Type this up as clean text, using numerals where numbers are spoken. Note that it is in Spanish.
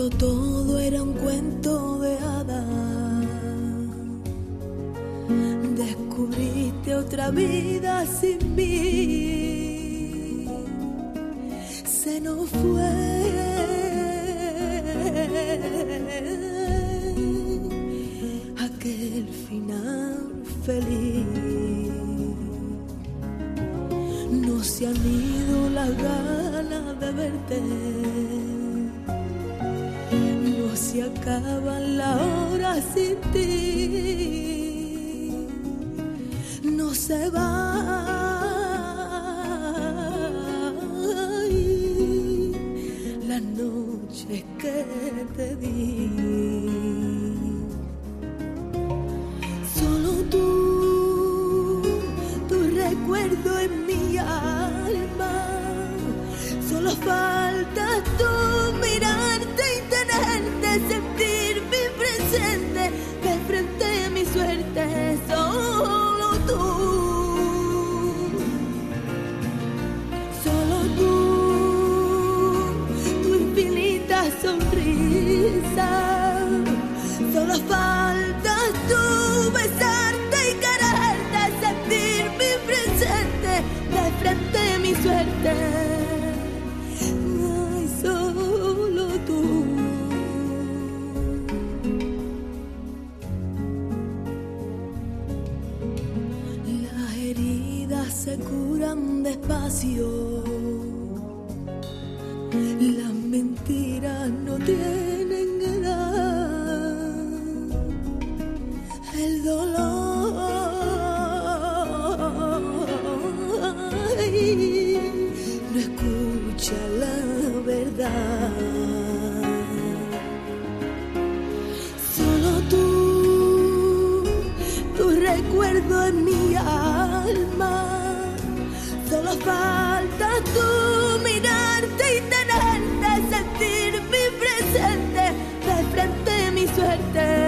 todo era un cuento de hadas, descubriste otra vida sin mí. Se nos fue aquel final feliz. No se han ido las ganas de verte, no se acaban las horas sin ti, no se va las noches que te di. Solo tú, tu recuerdo en mi alma, solo falta tú mirarte y tenerte, sentir mi presente, de frente a mi suerte, solo tú, tu infinita sonrisa, solo falta tú besarte y quererte, sentir mi presente, de frente a mi suerte. Ay, solo tú. Las heridas se curan despacio, las mentiras no tienen edad, el dolor no escucha la verdad. Solo tú, tu recuerdo en mi alma, solo falta tú mirarte y tenerte, sentir mi presente, de frente a mi suerte.